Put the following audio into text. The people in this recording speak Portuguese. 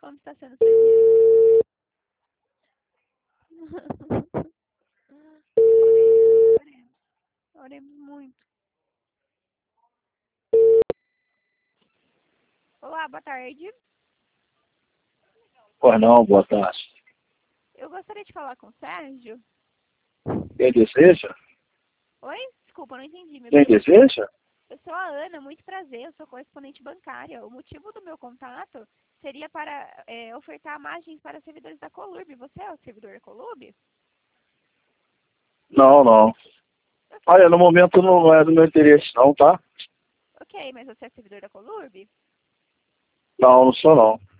Como está sendo seu dia? Oremos muito. Olá, boa tarde. Pois não, boa tarde. Eu gostaria de falar com o Sérgio. Quem deseja? Oi? Desculpa, não entendi. Quem deseja? Eu sou a Ana, muito prazer, eu sou correspondente bancária. O motivo do meu contato seria para ofertar margens para servidores da Colurb. Você é o servidor da Colurb? Não, não. Okay. Olha, no momento não é do meu interesse não, tá? Ok, mas você é servidor da Colurb? Não, não sou não.